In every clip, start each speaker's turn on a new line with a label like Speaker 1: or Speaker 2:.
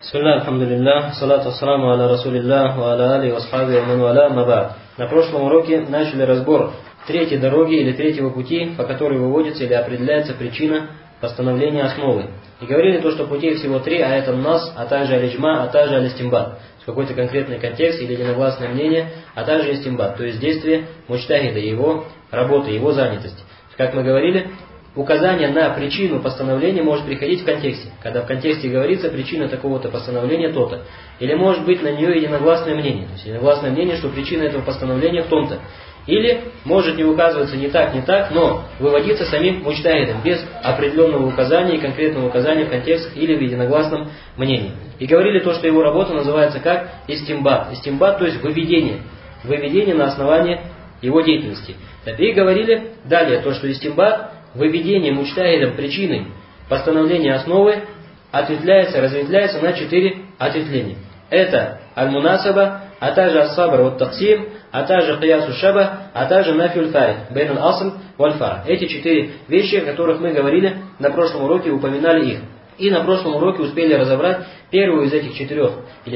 Speaker 1: Бисмилля, алхамдулиллах, салату ассаламу аля расулиллах, ва аля али васхаби ман валя мабад. На прошлом уроке начали разбор третьей дороги или третьего пути, по которой выводится или определяется причина постановления основы. И говорили то, что путей всего три, а это нас, а также аль-иджма, а также аль-истимбат. Какой-то конкретный контекст или единогласное мнение, а также истимбат, то есть действие муджтахида, его работа, его занятость. Как мы говорили, указание на причину постановления может приходить в контексте. Когда в контексте говорится причина такого-то постановления то-то. Или может быть на нее единогласное мнение. То есть единогласное мнение, что причина этого постановления в том-то. Или может не указываться ни так, но выводиться самим муджтахидом, без определенного указания и конкретного указания в контекст или в единогласном мнении. И говорили то, что его работа называется как истимбат. Истимбат, то есть выведение. Выведение на основании его деятельности. И говорили далее то, что истимбат, выведение муджтахидом причины постановления основы разветвляется на 4 ответвления. Это аль-мунасаба, а также ас-сабр ват-таксим, а также киясу шаба, а также нафюль фарид, бейн аль-асл валь-фар. Эти 4 вещи, о которых мы говорили на прошлом уроке, упоминали их. И на прошлом уроке успели разобрать первое из этих 4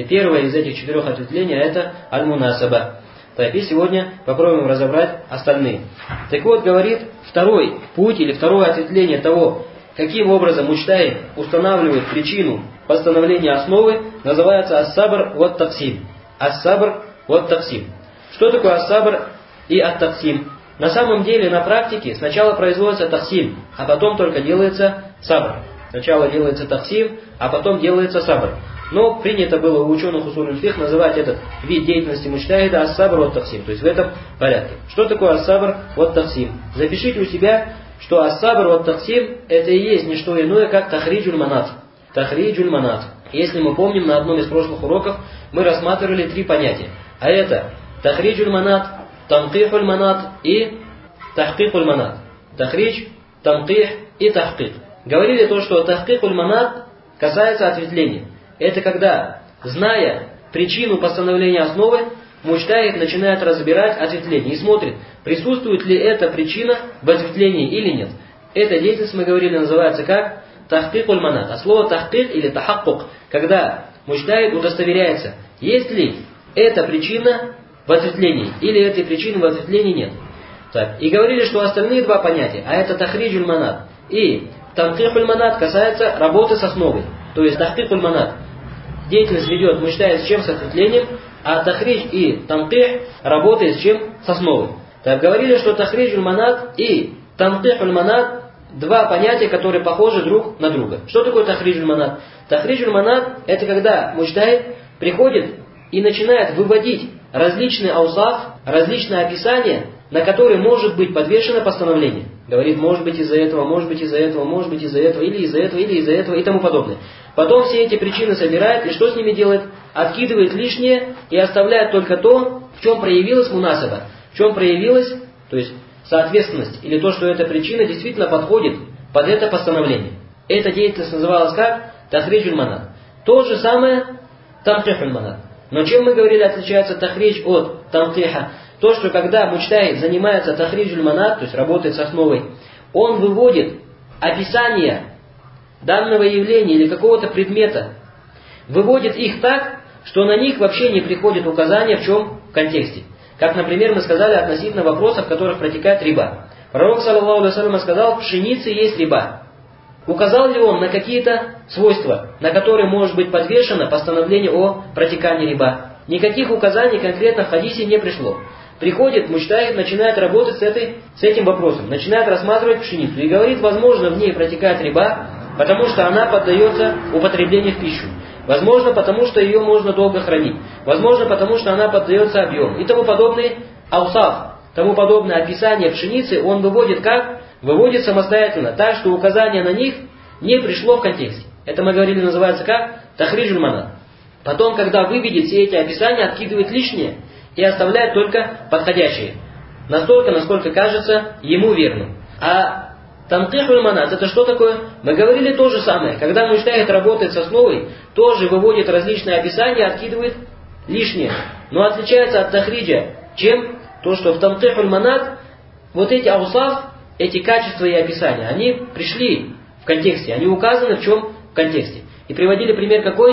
Speaker 1: ответвлений, это аль-мунасаба. И сегодня попробуем разобрать остальные. Так вот, говорит, второй путь или второе ответвление того, каким образом муджтахид устанавливает причину постановления основы, называется ас-сабр ват-таксим. Ас-сабр ват-таксим. Что такое ас-сабр и ат-таксим? На самом деле, на практике сначала производится таксим, а потом только делается сабр. Сначала делается таксим, а потом делается сабр. Но принято было у ученых усуль фикх называть этот вид деятельности муджтахида ас-сабр ват-таксим. То есть в этом порядке. Что такое ас-сабр ват-таксим? Запишите у себя, что ас-сабр ват-таксим это и есть не что иное, как тахриджуль манат. Тахриджуль манат. Если мы помним, на одном из прошлых уроков мы рассматривали 3 понятия. А это тахриджуль манат, танкихуль манат и тахкикуль манат. Тахридж, танких и тахкик. Говорили то, что тахкикуль манат касается ответвления. Это когда, зная причину постановления основы, муджтахид начинает разбирать ответвление и смотрит, присутствует ли эта причина в ответвлении или нет. Эта деятельность, мы говорили, называется как тахкикуль манат. А слово тахкик или тахаккук, когда муджтахид удостоверяется, есть ли эта причина в ответвлении или этой причины в ответвлении нет. Так. И говорили, что остальные 2 понятия, а это тахриджуль манат и танкихуль манат, касается работы с основой. То есть тахкикуль манат. Деятельность ведет муджтахид с чем? С ответвлением, а тахридж и танких работает с чем? С основой. Так, говорили, что тахриджуль манат и танкихуль манат 2 понятия, которые похожи друг на друга. Что такое тахриджуль манат? Тахриджуль манат это когда муджтахид приходит и начинает выводить различные аусаф, различные описания, на которые может быть подвешено постановление. Говорит, может быть из-за этого, может быть из-за этого, может быть из-за этого, или из-за этого, или из-за этого и тому подобное. Потом все эти причины собирает, и что с ними делает? Откидывает лишнее и оставляет только то, в чем проявилась мунасаба, в чем проявилась, то есть соответственность, или то, что эта причина действительно подходит под это постановление. Эта деятельность называлась как? Тахриджуль манат. То же самое танкихуль манат. Но чем мы говорили отличается тахридж от танкиха? То, что когда муджтахид занимается тахриджуль манат, то есть работает с основой, он выводит описание данного явления или какого-то предмета, выводит их так, что на них вообще не приходит указание в чем? В контексте. Как, например, мы сказали относительно вопросов, в которых протекает риба. Пророк, саллаллаху алейхи ва саллям, сказал, в пшенице есть риба. Указал ли он на какие-то свойства, на которые может быть подвешено постановление о протекании риба? Никаких указаний конкретно в хадисе не пришло. Приходит муджтахид, начинает работать с этим вопросом, начинает рассматривать пшеницу и говорит, возможно, в ней протекает риба, потому что она поддается употреблению в пищу. Возможно, потому что ее можно долго хранить. Возможно, потому что она поддается объему. И тому подобные аусаф, тому подобное описание пшеницы он выводит как? Выводит самостоятельно, так что указание на них не пришло в контексте. Это мы говорили, называется как? Тахриджуль манат. Потом, когда выведет все эти описания, откидывает лишнее и оставляет только подходящие. Настолько, насколько кажется ему верным. А танкихуль манат это что такое? Мы говорили то же самое. Когда муджтахид работает с основой, тоже выводит различные описания, откидывает лишнее. Но отличается от тахриджа. Чем? То, что в танкихуль манат вот эти аусаф, эти качества и описания, они пришли в контексте. Они указаны в чем? В контексте. И приводили пример какой?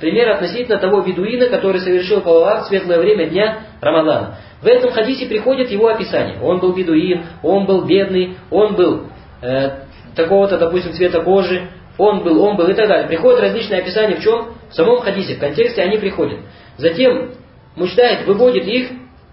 Speaker 1: пример относительно того бедуина, который совершил палавар в светлое время дня Рамадана. В этом хадисе приходит его описание. Он был бедуин, он был бедный, он был такого-то, допустим, цвета кожи, он был и так далее. Приходят различные описания в чем? В самом хадисе, в контексте они приходят. Затем муджтахид выводит их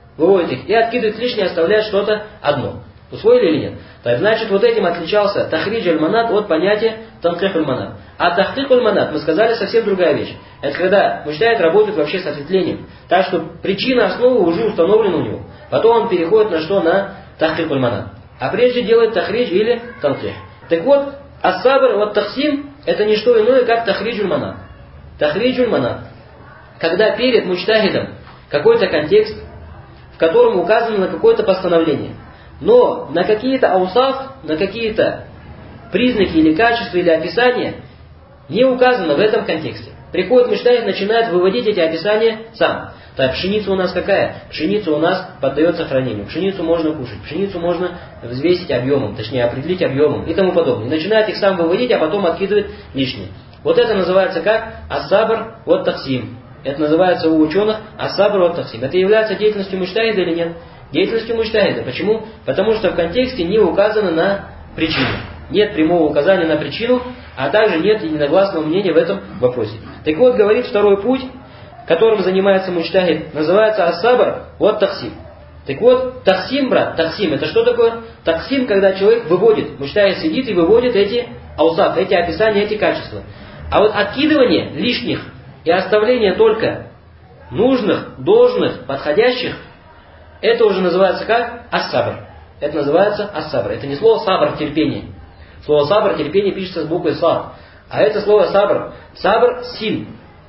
Speaker 1: и откидывает лишнее, оставляет что-то одно. Усвоили или нет? Так, значит, вот этим отличался тахридж аль-манат от понятия танких аль-манат. А тахкик аль-манат, мы сказали, совсем другая вещь. Это когда муджтахид работает вообще с осветлением. Так что причина основы уже установлена у него. Потом он переходит на что? На тахкик аль-манат. А прежде делает тахридж или танких. Так вот, ас-сабр вот тахсим это не что иное, как тахридж аль-манат. Тахридж аль-манат. Когда перед муджтахидом какой-то контекст, в котором указано на какое-то постановление. Но на какие-то аусаф, на какие-то признаки или качества или описания не указано в этом контексте. Приходит муджтахид, начинает выводить эти описания сам. Так, пшеница у нас какая? Пшеница у нас поддается хранению. Пшеницу можно кушать. Пшеницу можно взвесить объемом, точнее определить объемом и тому подобное. И начинает их сам выводить, а потом откидывает лишнее. Вот это называется как ас-сабр вот тахсим. Это называется у ученых ас-сабр вот тахсим. Это является деятельностью муджтахида или нет? Деятельностью муджтахида. Почему? Потому что в контексте не указано на причину. Нет прямого указания на причину, а также нет единогласного мнения в этом вопросе. Так вот, говорит, второй путь, которым занимается муджтахид, называется ас-сабр вот тахсим. Так вот, тахсим, брат, тахсим, это что такое? Тахсим, когда человек выводит, муджтахид сидит и выводит эти аусаф, эти описания, эти качества. А вот откидывание лишних и оставление только нужных, должных, подходящих, это уже называется как ас-сабр. Это называется ас-сабр. Это не слово сабр, терпение. Слово сабр, терпение пишется с буквой сад. А это слово сабр. Сабр син.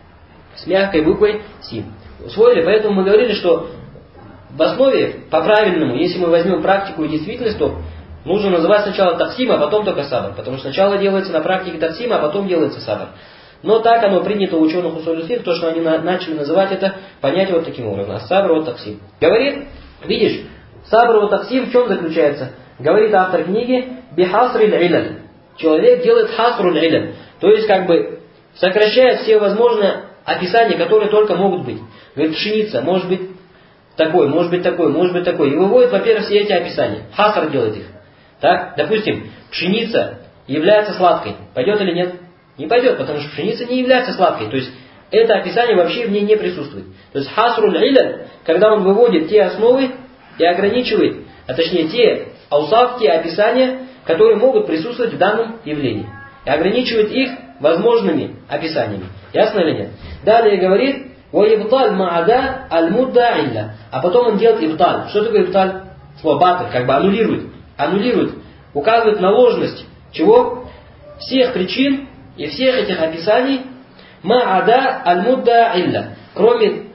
Speaker 1: С мягкой буквой син. Усвоили? Поэтому мы говорили, что в основе, по-правильному, если мы возьмем практику и действительность, то нужно называть сначала тахсим, а потом только сабр. Потому что сначала делается на практике тахсим, а потом делается сабр. Но так оно принято у ученых усуль фикх, то, что они начали называть это понятие вот таким образом. Сабр вот таксим. Говорит, видишь, сабр вот таксим в чем заключается? Говорит автор книги, бихасриль иляль. Человек делает хасруль иляль. То есть как бы сокращает все возможные описания, которые только могут быть. Говорит, пшеница может быть такой, может быть такой, может быть такой. И выводит, во-первых, все эти описания. Хаср делает их. Так, допустим, пшеница является сладкой. Пойдет или нет? Не пойдет, потому что пшеница не является сладкой. То есть это описание вообще в ней не присутствует. То есть хасруль иляль, когда он выводит те основы и ограничивает, а точнее те аусаф, те описания, которые могут присутствовать в данном явлении. И ограничивает их возможными описаниями. Ясно или нет? Далее говорит, وَيَبْطَالْ مَعَدَا الْمُدَّا إِلَّا. А потом он делает ибталь. Что такое ибталь? Слово батл, как бы аннулирует. Аннулирует, указывает на ложность. Чего? Всех причин и всех этих описаний ма'ада аль-мудда илля. Кроме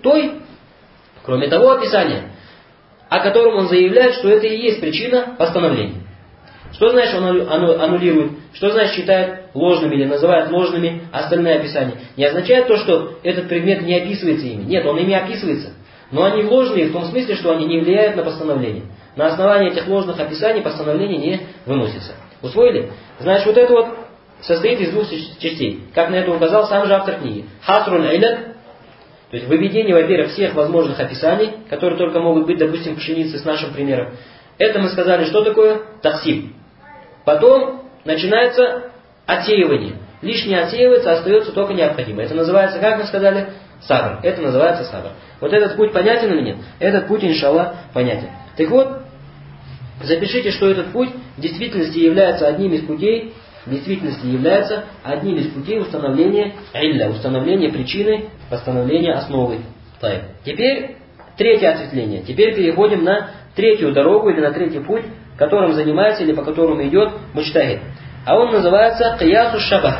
Speaker 1: того описания, о котором он заявляет, что это и есть причина постановления. Что значит он аннулирует? Что значит считает ложными или называет ложными остальные описания? Не означает то, что этот предмет не описывается ими. Нет, он ими описывается. Но они ложные в том смысле, что они не влияют на постановление. На основании этих ложных описаний постановление не выносится. Усвоили? Значит, вот это вот состоит из двух частей. Как на это указал сам же автор книги. Хасруль иляль, то есть выведение, во-первых, всех возможных описаний, которые только могут быть, допустим, пшеницы с нашим примером. Это мы сказали, что такое тахсим. Потом начинается отсеивание. Лишнее отсеивается, остается только необходимое. Это называется, как мы сказали, сабр. Это называется сабр. Вот этот путь понятен или нет? Этот путь, иншаллах, понятен. Так вот, запишите, что этот путь в действительности является одним из путей, установления илля, установления причины, постановления основы. Теперь третье ответвление. Теперь переходим на третью дорогу или на третий путь, которым занимается или по которому идет муджтахид. А он называется киясу шабах.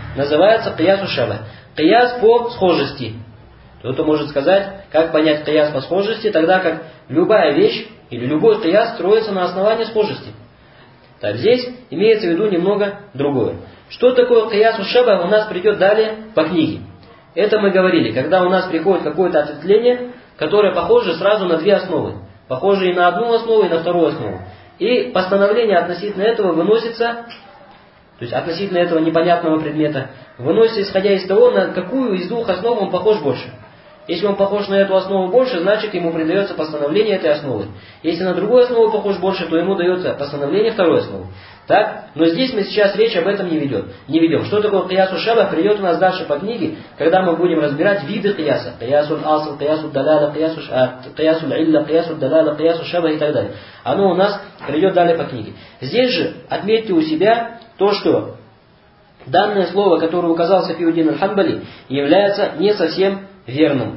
Speaker 1: Кияс по схожести. Кто-то может сказать, как понять кияс по схожести, тогда как любая вещь или любой кияс строится на основании схожести. Так, здесь имеется в виду немного другое. Что такое киясу шабах, у нас придет далее по книге. Это мы говорили, когда у нас приходит какое-то ответвление, которое похоже сразу на две основы. Похоже и на одну основу, и на вторую основу. И постановление относительно этого выносится, то то есть относительно этого непонятного предмета, выносится исходя из того, на какую из двух основ он похож больше. Если он похож на эту основу больше, значит ему придается постановление этой основы. Если на другую основу похож больше, то ему дается постановление второй основы. Так? Но здесь мы сейчас речь об этом не ведем. Что такое киясу шаба, придет у нас дальше по книге, когда мы будем разбирать виды кияса. Киясу асл, киясу даляла, киясу илля, киясу даляла, киясу шаба и так далее. Оно у нас придет далее по книге. Здесь же отметьте у себя то, что данное слово, которое указал Сафиуддин аль-Ханбали, является не совсем верным.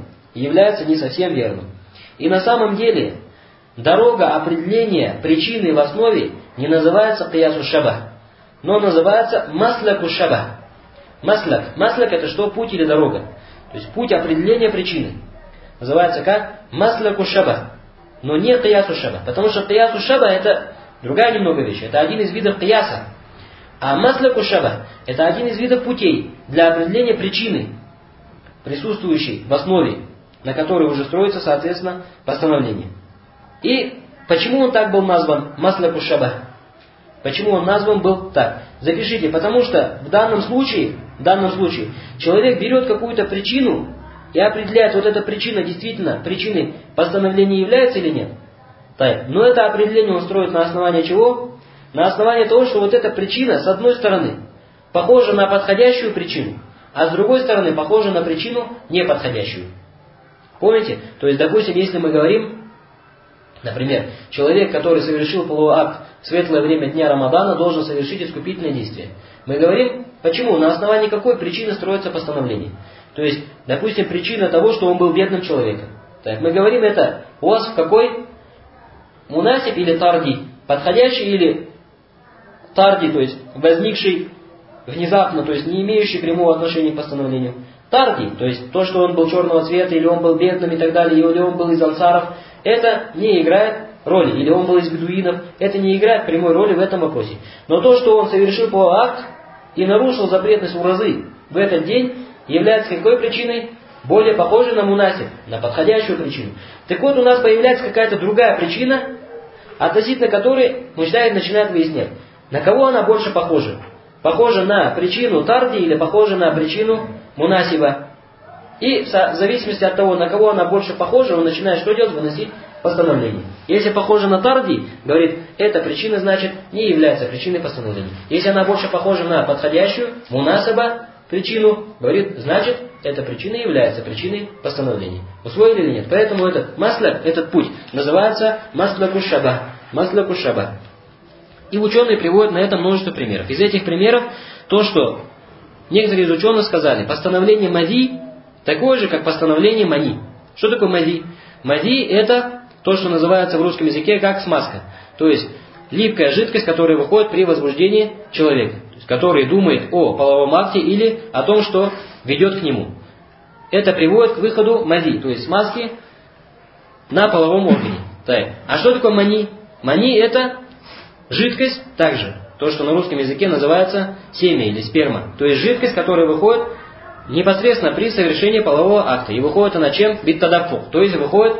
Speaker 1: И на самом деле дорога определения причины в основе не называется киясу шаба, но называется маслаку шаба. Маслак это что? Путь или дорога. То есть путь определения причины. Называется как? Маслаку шаба. Но не киясу шаба. Потому что киясу шаба это другая немного вещь. Это один из видов кияса. А маслаку шаба это один из видов путей для определения причины, присутствующей в основе, на которой уже строится, соответственно, постановление. И почему он так был назван маслаку шаба? Почему он назван был так? Запишите, потому что в данном случае человек берет какую-то причину и определяет, вот эта причина действительно причиной постановления является или нет. Так. Но это определение он строит на основании чего? На основании того, что вот эта причина, с одной стороны, похожа на подходящую причину, а с другой стороны, похожа на причину неподходящую. Помните? То есть, допустим, если мы говорим, например, человек, который совершил половой акт в светлое время дня Рамадана, должен совершить искупительное действие. Мы говорим, почему? На основании какой причины строится постановление. То есть, допустим, причина того, что он был бедным человеком. Так, мы говорим это у вас в какой? Мунасиб или тарди? Подходящий или тарди, то есть возникший внезапно, то есть не имеющий прямого отношения к постановлению. Тарди, то есть то, что он был черного цвета, или он был бедным и так далее, или он был из ансаров, это не играет роли. Или он был из бедуинов, это не играет прямой роли в этом вопросе. Но то, что он совершил половой акт и нарушил запретность уразы в этот день, является какой причиной? Более похожей на мунасиб, на подходящую причину. Так вот, у нас появляется какая-то другая причина, относительно которой муджтахид начинает выяснять, на кого она больше похожа. Похожа на причину тарди или похожа на причину мунасиба. И в зависимости от того, на кого она больше похожа, он начинает что делать? Выносить постановление. Если похожа на тарди, говорит, эта причина, значит, не является причиной постановления. Если она больше похожа на подходящую, мунасаба, причину, говорит, значит, эта причина является причиной постановления. Усвоили или нет? Поэтому этот масляк, этот путь, называется маслаку шаба. И ученые приводят на это множество примеров. Из этих примеров то, что некоторые из ученых сказали, постановление мази такое же, как постановление мани. Что такое мази? Мази это то, что называется в русском языке как смазка. То есть липкая жидкость, которая выходит при возбуждении человека. То есть, который думает о половом акте или о том, что ведет к нему. Это приводит к выходу мази, то есть смазки на половом органе. Так. А что такое мани? Мани это жидкость также, то, что на русском языке называется семя или сперма. То есть жидкость, которая выходит непосредственно при совершении полового акта. И выходит она чем? Биттадаффух. То есть выходит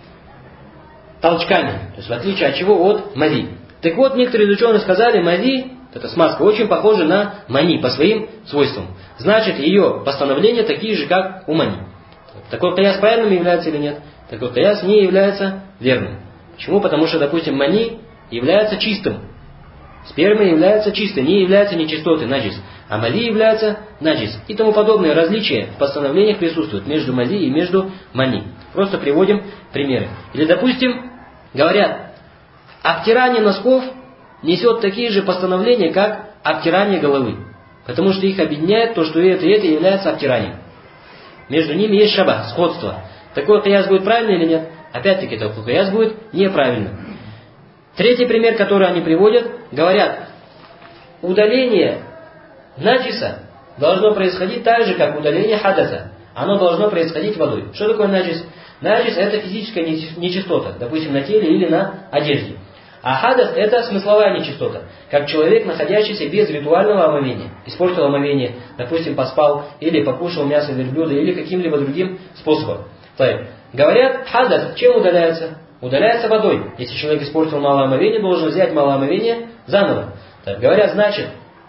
Speaker 1: толчками. То есть в отличие от чего? От мази. Так вот, некоторые ученые сказали, мази, эта смазка, очень похожа на мани по своим свойствам. Значит, ее постановления такие же, как у мани. Такой кияс правильным является или нет? Такой кияс не является верным. Почему? Потому что, допустим, мани является чистым. Сперма является чистой, не является нечистотой, наджис. А мази является наджис. И тому подобные различия в постановлениях присутствуют между мази и между мани. Просто приводим примеры. Или, допустим, говорят, обтирание носков несет такие же постановления, как обтирание головы. Потому что их объединяет то, что и это является обтиранием. Между ними есть шаба, сходство. Такой кияс будет правильный или нет? Опять-таки, такой кияс будет неправильным. Третий пример, который они приводят, говорят, удаление наджиса должно происходить так же, как удаление хадаса. Оно должно происходить водой. Что такое наджис? Наджис это физическая нечистота, допустим, на теле или на одежде. А хадас это смысловая нечистота, как человек, находящийся без ритуального омовения, испортил омовение, допустим, поспал, или покушал мясо верблюда, или каким-либо другим способом. Так, говорят, хадас чем удаляется? Удаляется водой. Если человек испортил малое омовение, должен взять малое омовение заново. Так, говорят, значит,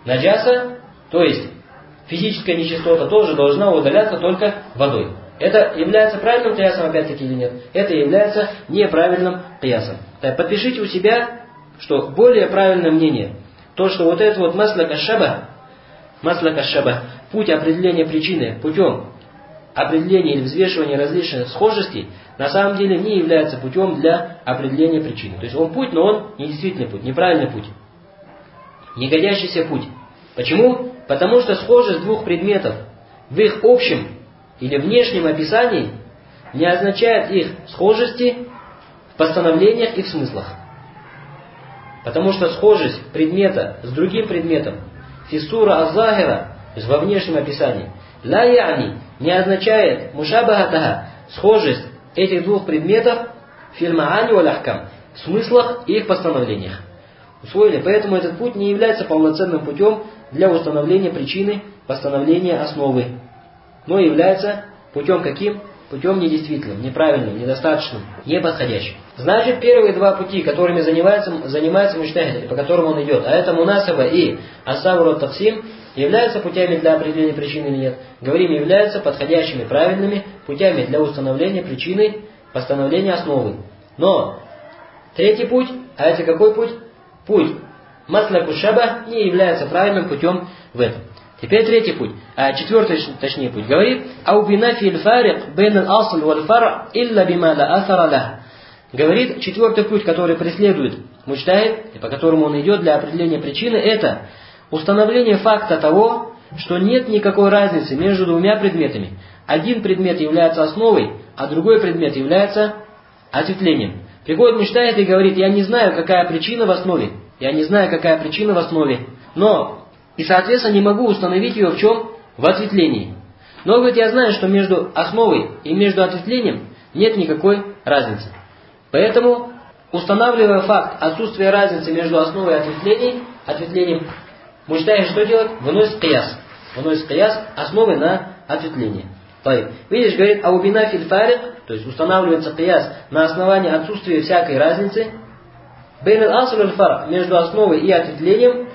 Speaker 1: Наджаса, то есть физическая нечистота, тоже должна удаляться только водой. Это является правильным киясом опять-таки или нет? Это является неправильным киясом. Так, подпишите у себя, что более правильное мнение, то, что вот это вот маслак аш-шаба, путь определения причины путем определения или взвешивания различных схожестей, на самом деле не является путем для определения причины. То есть он путь, но он не действительный путь, неправильный путь. Негодящийся путь. Почему? Потому что схожесть двух предметов в их общем или внешнем описании не означает их схожести в постановлениях и в смыслах. Потому что схожесть предмета с другим предметом фиссура аз-захира, то есть во внешнем описании, ла яни не означает мушабахатаха, схожесть этих двух предметов фильмаани валь ахкам, в смыслах и их постановлениях. Усвоили? Поэтому этот путь не является полноценным путем для установления причины, постановления основы, но является путем каким? Путем недействительным, неправильным, недостаточным, неподходящим. Значит, первые два пути, которыми занимается муджтахид, или по которым он идет, а это мунасаба и ас-сабр ва-таксим, являются путями для определения причины или нет? Говорим, являются подходящими, правильными путями для установления причины, постановления основы. Но третий путь, а это какой путь? Путь маслаку шаба не является правильным путем в этом. Теперь третий путь, четвертый точнее путь, говорит, говорит, четвертый путь, который преследует муджтахид, и по которому он идет для определения причины, это установление факта того, что нет никакой разницы между двумя предметами. Один предмет является основой, а другой предмет является ответвлением. Приходит муджтахид и говорит, я не знаю, какая причина в основе, но и, соответственно, не могу установить ее в чем? В ответвлении. Но, говорит, я знаю, что между основой и между ответвлением нет никакой разницы. Поэтому, устанавливая факт отсутствия разницы между основой и ответвлением, муджтахид что делает? Выносит кияс. Основы на ответвление. Видишь, говорит, аубина филь фарик, то есть устанавливается кияс на основании отсутствия всякой разницы между основой и ответвлением,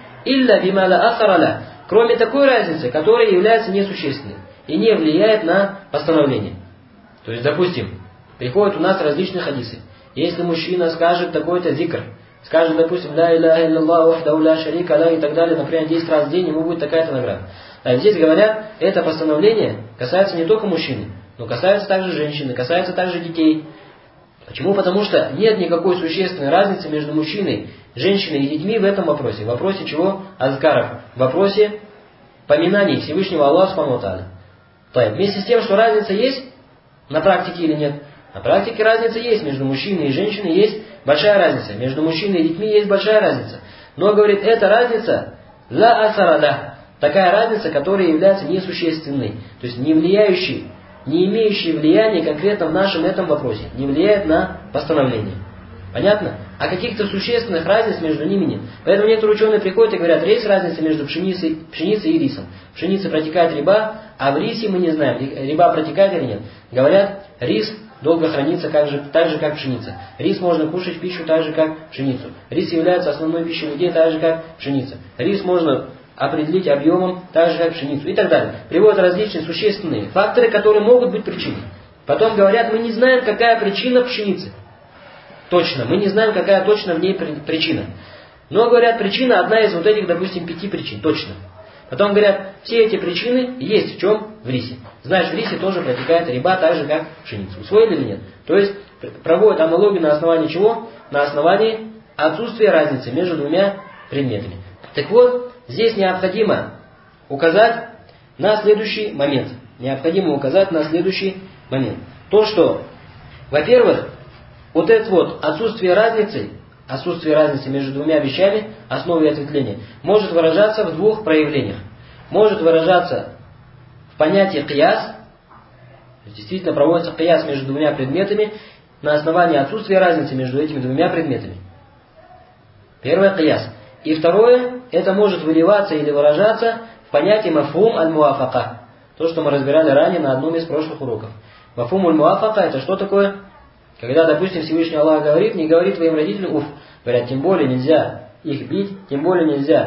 Speaker 1: кроме такой разницы, которая является несущественной и не влияет на постановление. То есть, допустим, приходят у нас различные хадисы. Если мужчина скажет такой-то зикр, скажет, допустим, ла илляха илляллах вахдаху ла шарика ла и так далее, например, 10 раз в день, ему будет такая-то награда. А здесь говорят, это постановление касается не только мужчины, но касается также женщины, касается также детей. Почему? Потому что нет никакой существенной разницы между мужчиной, женщиной и детьми в этом вопросе. В вопросе чего? Азкаров. В вопросе поминаний Всевышнего Аллаха Субхану ва Тааля. Вместе с тем, что разница есть на практике или нет? На практике разница есть. Между мужчиной и женщиной есть большая разница. Между мужчиной и детьми есть большая разница. Но, говорит, эта разница ла асарада. Такая разница, которая является несущественной. То есть не влияющей, не имеющий влияния конкретно в нашем этом вопросе, не влияет на постановление. Понятно? А каких-то существенных разниц между ними нет. Поэтому некоторые ученые приходят и говорят, есть разница между пшеницей и рисом. В пшенице протекает риба, а в рисе мы не знаем, риба протекает или нет. Говорят, рис долго хранится так же, как пшеница. Рис можно кушать в пищу так же, как пшеницу. Рис является основной пищей людей так же, как пшеница. Рис можно определить объемом так же, как пшеницу и так далее. Приводят различные существенные факторы, которые могут быть причиной. Потом говорят, мы не знаем, какая причина пшеницы. Точно, мы не знаем, какая точно в ней причина. Но, говорят, причина одна из вот этих, допустим, 5 причин, точно. Потом говорят, все эти причины есть в чем? В рисе. Знаешь, в рисе тоже протекает риба так же, как пшеница. Усвоили или нет? То есть, проводят аналогию на основании чего? На основании отсутствия разницы между двумя предметами. Так вот, здесь необходимо указать на следующий момент. То, что, во-первых, вот это вот отсутствие разницы между двумя вещами, основы и ответвления, может выражаться в двух проявлениях. Может выражаться в понятии кияс, действительно проводится кияс между двумя предметами на основании отсутствия разницы между этими двумя предметами. Первое кияс. И второе, это может выливаться или выражаться в понятии мафхум аль-муафака. То, что мы разбирали ранее на одном из прошлых уроков. Мафхум аль-муафака это что такое? Когда, допустим, Всевышний Аллах говорит, не говори твоим родителям, говорят, тем более нельзя их бить, тем более нельзя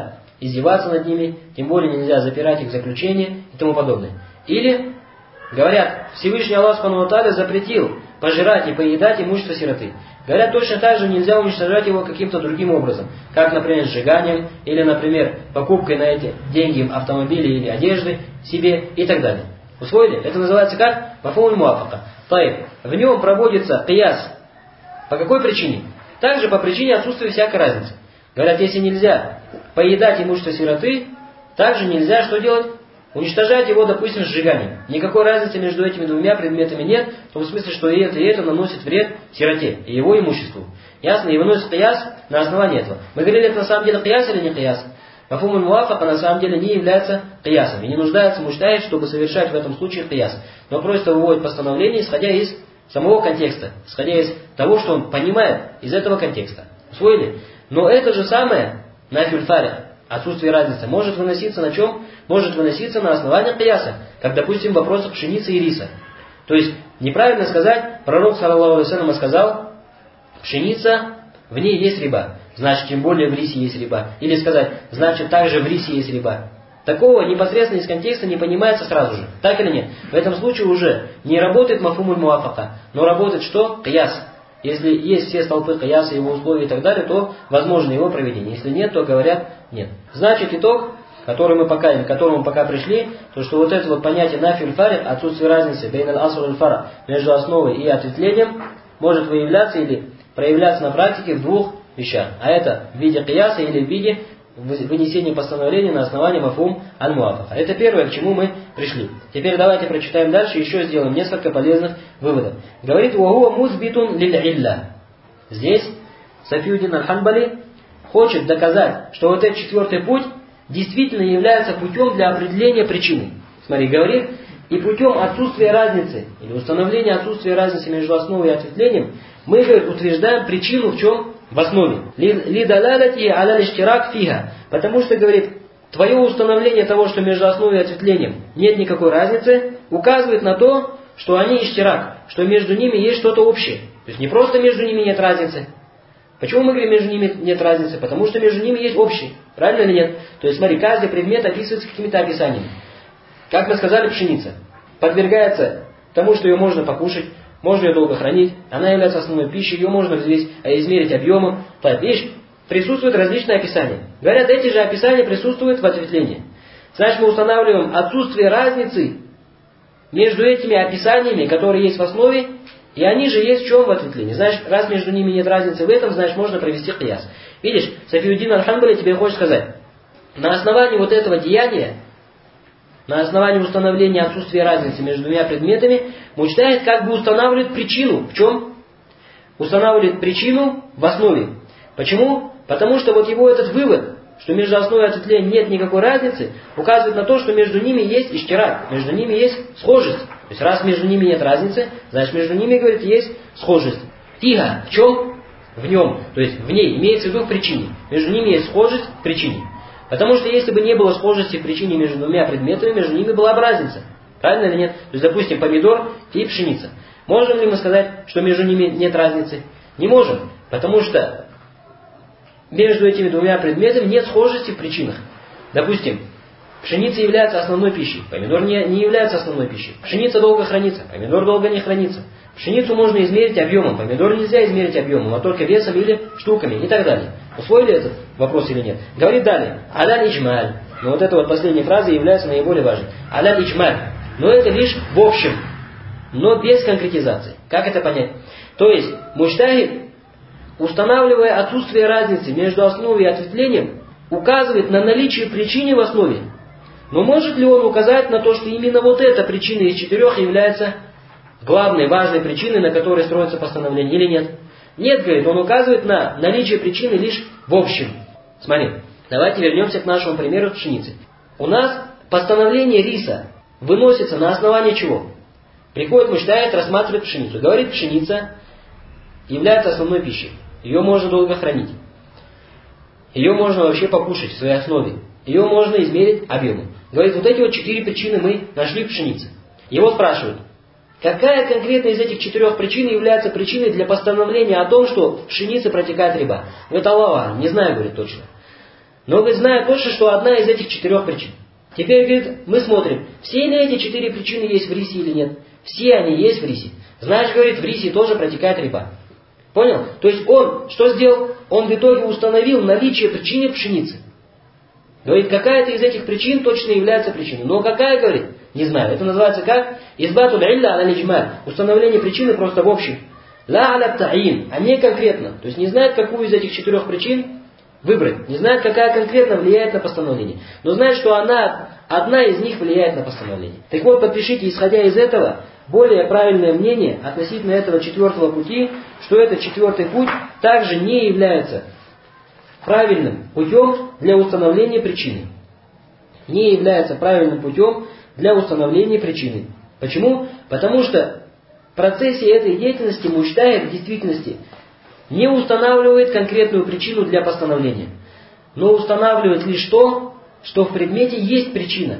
Speaker 1: издеваться над ними, тем более нельзя запирать их в заключение и тому подобное. Или говорят, Всевышний Аллах Субхану ва Тааля запретил пожирать и поедать имущество сироты. Говорят, точно так же нельзя уничтожать его каким-то другим образом, как, например, сжиганием, или, например, покупкой на эти деньги автомобиля или одежды себе и так далее. Усвоили? Это называется как? Мафумуль муафака. В нем проводится кияс. По какой причине? Также по причине отсутствия всякой разницы. Говорят, если нельзя поедать имущество сироты, также нельзя что делать? Уничтожать его, допустим, сжиганием. Никакой разницы между этими двумя предметами нет, в том смысле, что и это наносит вред сироте и его имуществу. Ясно? И выносит кияс на основании этого. Мы говорили, это на самом деле кияс или не кияс? Мафумуль муафака на самом деле не является киясом. И не нуждается мужтахид, чтобы совершать в этом случае кияс. Но просто выводит постановление, исходя из самого контекста, исходя из того, что он понимает из этого контекста. Усвоили? Но это же самое нафюль фарих, отсутствие разницы, может выноситься на чем? Может выноситься на основании кияса, как, допустим, в вопросах пшеницы и риса. То есть, неправильно сказать, пророк, саллаллаху алейхи ва саллям, сказал, пшеница, в ней есть риба, значит, тем более в рисе есть риба. Или сказать, значит, также в рисе есть риба. Такого непосредственно из контекста не понимается сразу же. Так или нет? В этом случае уже не работает мафумуль муафака, но работает что? Кияс. Если есть все столпы кияса, его условия и так далее, то возможно его проведение. Если нет, то говорят нет. Значит, итог, к которому мы пока пришли, то что вот это вот понятие нафюль фарих, отсутствие разницы между основой и ответвлением, может выявляться или проявляться на практике в двух вещах. А это в виде кияса или в виде вынесения постановления на основании мафум аль-муафака. Это первое, к чему мы пришли. Теперь давайте прочитаем дальше, еще сделаем несколько полезных выводов. Говорит, «Вахуа музбитун лиль-илля». Здесь Сафиуддин аль-Ханбали хочет доказать, что вот этот четвертый путь действительно является путем для определения причины. Смотри, говорит, и путем отсутствия разницы, или установления отсутствия разницы между основой и ответвлением, мы, говорит, утверждаем причину в чем? В основе. Лидалалати аля лиштирак фига. Потому что, говорит, твое установление того, что между основой и ответвлением нет никакой разницы, указывает на то, что они иштирак, что между ними есть что-то общее. То есть не просто между ними нет разницы. Почему мы говорим, между ними нет разницы? Потому что между ними есть общее. Правильно или нет? То есть смотри, каждый предмет описывается какими-то описаниями. Как мы сказали, пшеница подвергается тому, что ее можно покушать, можно ее долго хранить, она является основной пищей, ее можно здесь измерить объемом. Видишь, присутствуют различные описания. Говорят, эти же описания присутствуют в ответвлении. Значит, мы устанавливаем отсутствие разницы между этими описаниями, которые есть в основе, и они же есть в чем в ответвлении. Значит, раз между ними нет разницы в этом, значит, можно провести кияс. Видишь, Сафиуддин аль-Ханбали тебе хочет сказать, на основании вот этого деяния, на основании установления отсутствия разницы между двумя предметами, муджтахид как бы устанавливает причину. В чем? Устанавливает причину в основе. Почему? Потому что вот его этот вывод, что между основой и ответвлением нет никакой разницы, указывает на то, что между ними есть иштирак, между ними есть схожесть. То есть раз между ними нет разницы, значит между ними, говорит, есть схожесть. Фига, в чем? В нем, то есть в ней, имеется в виду в причине. Между ними есть схожесть в причине. Потому что если бы не было схожести в причине между двумя предметами, между ними была бы разница. Правильно или нет? То есть, допустим, помидор и пшеница. Можем ли мы сказать, что между ними нет разницы? Не можем. Потому что между этими двумя предметами нет схожести в причинах. Допустим, пшеница является основной пищей, помидор не является основной пищей. Пшеница долго хранится, помидор долго не хранится. Пшеницу можно измерить объемом, помидор нельзя измерить объемом, а только весом или штуками и так далее. Усвоили этот вопрос или нет? Говорит далее. Аля иджмаль. Но вот эта вот последняя фраза является наиболее важной. Аля иджмаль. Но это лишь в общем, но без конкретизации. Как это понять? То есть, муджтахид, устанавливая отсутствие разницы между основой и ответвлением, указывает на наличие причины в основе. Но может ли он указать на то, что именно вот эта причина из 4 является главной, важной причиной, на которой строится постановление, или нет? Нет, говорит, он указывает на наличие причины лишь в общем. Смотри, давайте вернемся к нашему примеру с пшеницей. У нас постановление риса выносится на основании чего? Приходит муджтахид, рассматривает пшеницу. Говорит, пшеница является основной пищей. Ее можно долго хранить. Ее можно вообще покушать в своей основе. Ее можно измерить объемом. Говорит, вот эти вот 4 причины мы нашли в пшенице. Его спрашивают, какая конкретно из этих 4 причин является причиной для постановления о том, что в пшенице протекает риба? Говорит, Аллах, не знаю, говорит, точно. Но, говорит, знаю точно, что одна из этих 4 причин. Теперь, говорит, мы смотрим, все ли эти 4 причины есть в рисе или нет. Все они есть в рисе. Значит, говорит, в рисе тоже протекает риба. Понял? То есть он что сделал? Он в итоге установил наличие причины пшеницы. Говорит, какая-то из этих причин точно является причиной. Но какая, говорит, не знаю. Это называется как? Избатуль илля аля лиджмаль. Установление причины просто в общем. Ла аля та'ин, а не конкретно. То есть не знает, какую из этих 4 причин выбрать. Не знает, какая конкретно влияет на постановление. Но знает, что одна из них влияет на постановление. Так вот, подпишите, исходя из этого, более правильное мнение относительно этого 4-го пути, что этот 4-й путь также не является правильным путем для установления причины. Не является правильным путем для установления причины. Почему? Потому что в процессе этой деятельности муджтахид в действительности не устанавливает конкретную причину для постановления, но устанавливает лишь то, что в предмете есть причина,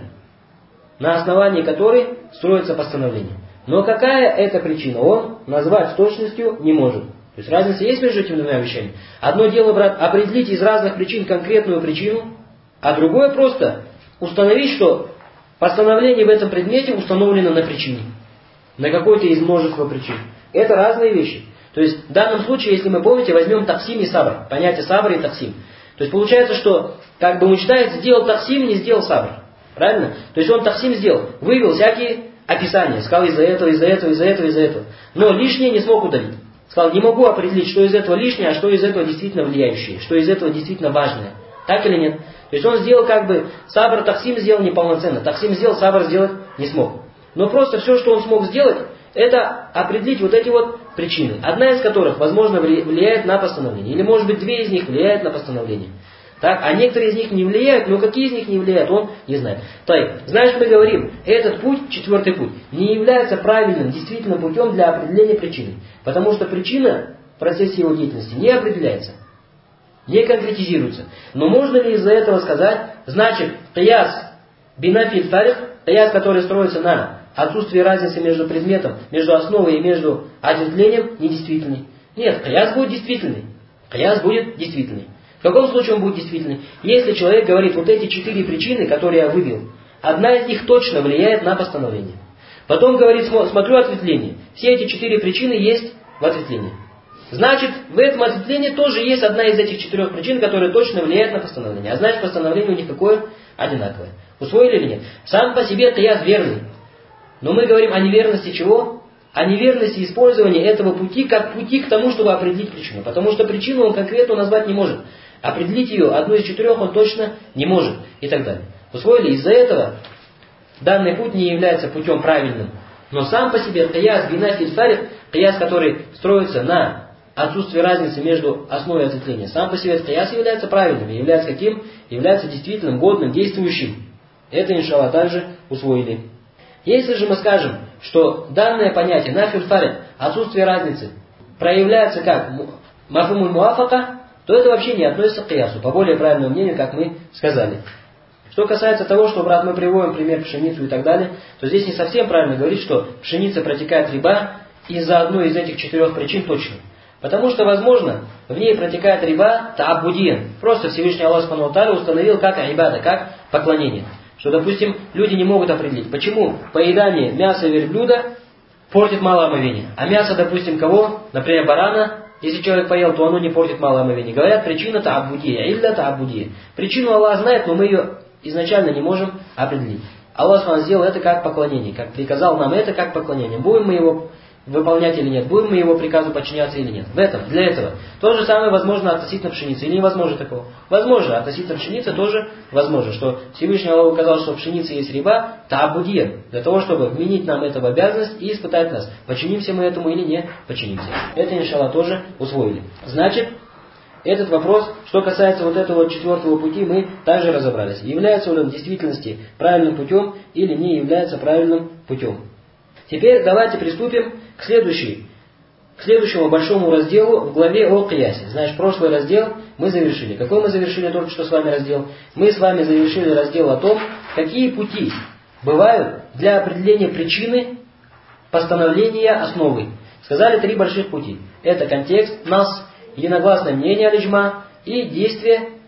Speaker 1: на основании которой строится постановление. Но какая это причина, он назвать с точностью не может. То есть разница есть между этими двумя вещами. Одно дело, брат, определить из разных причин конкретную причину, а другое просто установить, что постановление в этом предмете установлено на причине. На какой-то из множества причин. Это разные вещи. То есть в данном случае, если мы помните, возьмем таксим и сабр. Понятие сабр и таксим. То есть получается, что как бы муджтахид сделал таксим, не сделал сабр. Правильно? То есть он таксим сделал, вывел всякие описания. Сказал из-за этого, из-за этого, из-за этого, из-за этого. Но лишнее не смог удалить. Сказал, не могу определить, что из этого лишнее, а что из этого действительно влияющее, что из этого действительно важное. Так или нет? То есть он сделал как бы, сабр таксим сделал неполноценно. Таксим сделал, сабр сделать не смог. Но просто все, что он смог сделать, это определить вот эти вот причины. Одна из которых, возможно, влияет на постановление. Или, может быть, 2 из них влияют на постановление. Так? А некоторые из них не влияют, но какие из них не влияют, он не знает. Знаешь, мы говорим, этот путь, 4-й путь, не является правильным, действительно путем для определения причины. Потому что причина в процессе его деятельности не определяется, не конкретизируется. Но можно ли из-за этого сказать, значит, кияс бинафиль фарих, кияс, который строится на отсутствии разницы между предметом, между основой и между ответвлением, недействительный. Нет, кияс будет действительный. Кияс будет действительный. В каком случае он будет действительный? Если человек говорит, вот эти 4 причины, которые я вывел, одна из них точно влияет на постановление. Потом говорит, смотрю ответвление. Все эти 4 причины есть в ответвлении. Значит, в этом ответвлении тоже есть одна из этих 4 причин, которая точно влияет на постановление. А значит, постановление у них какое? Одинаковое. Усвоили или нет? Сам по себе кияс верный. Но мы говорим о неверности чего? О неверности использования этого пути как пути к тому, чтобы определить причину. Потому что причину он конкретно назвать не может. Определить ее, одну из 4 он точно не может. И так далее. Усвоили? Из-за этого данный путь не является путем правильным. Но сам по себе кияс бинафиль фарих, кияс, который строится на отсутствии разницы между основой и ответвлением, сам по себе кияс является правильным. И является каким? Является действительным, годным, действующим. Это, иншаллах, также усвоили. Если же мы скажем, что данное понятие нафиль фарих, отсутствие разницы, проявляется как мафумуль муафака, то это вообще не относится к киясу, по более правильному мнению, как мы сказали. Что касается того, что, брат, мы приводим пример пшеницу и так далее, то здесь не совсем правильно говорить, что пшеница протекает риба из-за одной из этих 4 причин точно. Потому что, возможно, в ней протекает риба та'абудиен. Просто Всевышний Аллах Субхану ва Тааля установил как айбада, как поклонение. Что, допустим, люди не могут определить, почему поедание мяса верблюда портит малое омовение. А мясо, допустим, кого? Например, барана. Если человек поел, то оно не портит малое омовение. Говорят, причина та'абудия, илля та'абудия. Причину Аллах знает, но мы ее изначально не можем определить. Аллах сделал это как поклонение, как приказал нам это как поклонение. Будем мы его выполнять или нет, будем мы его приказу подчиняться или нет. Для этого. То же самое возможно относительно пшеницы. Или невозможно такого? Возможно. Относительно пшеницы тоже возможно. Что Всевышний Аллах указал, что в пшенице есть риба, та'абудия. Для того, чтобы вменить нам это в обязанность и испытать нас. Подчинимся мы этому или не подчинимся. Это, иншаллах, тоже усвоили. Значит, этот вопрос, что касается вот этого 4-го пути, мы также разобрались. Является он в действительности правильным путем или не является правильным путем. Теперь давайте приступим к следующему большому разделу в главе о киясе. Знаешь, прошлый раздел мы завершили. Какой мы завершили только что с вами раздел? Мы с вами завершили раздел о том, какие пути бывают для определения причины постановления основы. Сказали 3 больших пути. Это контекст, нас, единогласное мнение аль-иджма и действие